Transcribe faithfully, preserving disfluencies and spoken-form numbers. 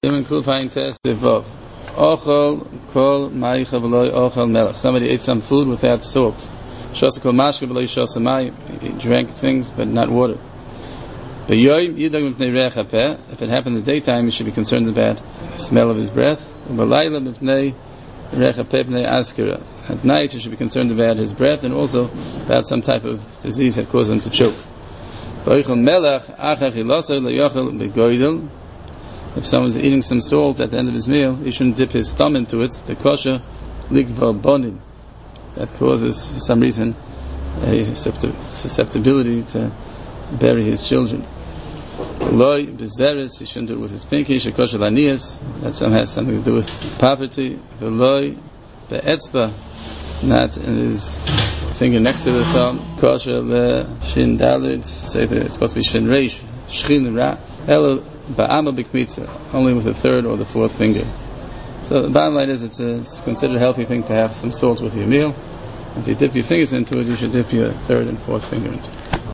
Somebody ate some food without salt. He drank things but not water. If it happened in the daytime, he should be concerned about the smell of his breath. At night, he should be concerned about his breath and also about some type of disease that caused him to choke. If someone's eating some salt at the end of his meal, he shouldn't dip his thumb into it. The kosher ligva bonin, that causes, for some reason, a susceptibility to bury his children. Loi bezeres, he shouldn't do it with his pinky. Shekosher lanias, that some has something to do with poverty. Loi beetzba, not in his finger next to the thumb. Kosher le shin dalid, say that it's supposed to be shin reish, shchin ra. Elo ba'ama b'kmitza, only with the third or the fourth finger. So the bottom line is, it's, a, it's considered a healthy thing to have some salt with your meal. If you dip your fingers into it, you should dip your third and fourth finger into it.